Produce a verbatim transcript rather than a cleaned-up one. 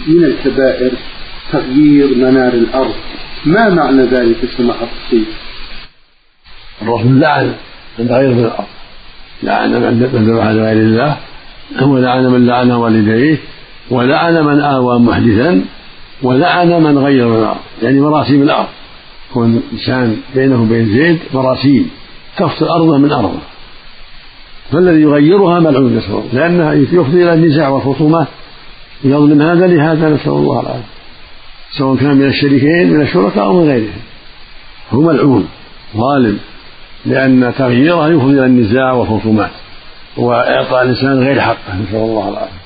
من الكبائر تغيير منار الأرض، ما معنى ذلك سماحة الشيخ؟ الرسول لعن من تغير في الأرض، لعن من ذبح لغير الله، ولعن من لعن والديه، ولعن من آوى محدثا، ولعن من غير من الأرض، يعني مراسيم الأرض. يكون إنسان بينه وبين زيد مراسيم تفصل أرضه من أرضه، فالذي يغيرها ملعون نسأل الله، لأنها يفضي إلى النزاع والخصومات، يظلم هذا لهذا نسأل الله العافية، سواء كان من الشريكين من الشركاء أو من غيرهم، هو ملعون ظالم، لأن تغييره يفضي إلى النزاع والخصومات وإعطاء الإنسان غير حقه نسأل الله العافية.